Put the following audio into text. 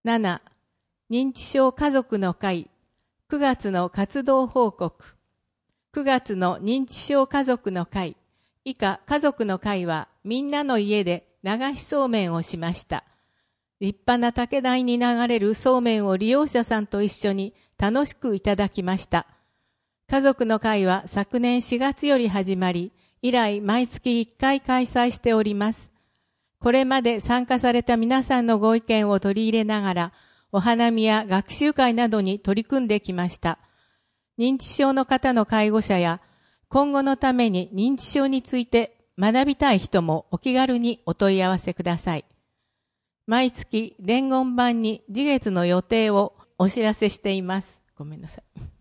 7、認知症家族の会、9月の活動報告。9月の認知症家族の会、以下家族の会はみんなの家で流しそうめんをしました。立派な竹台に流れるそうめんを利用者さんと一緒に楽しくいただきました。家族の会は昨年4月より始まり、以来毎月1回開催しております。これまで参加された皆さんのご意見を取り入れながら、お花見や学習会などに取り組んできました。認知症の方の介護者や、今後のために認知症について学びたい人もお気軽にお問い合わせください。毎月伝言板に次月の予定をお知らせしています。ごめんなさい。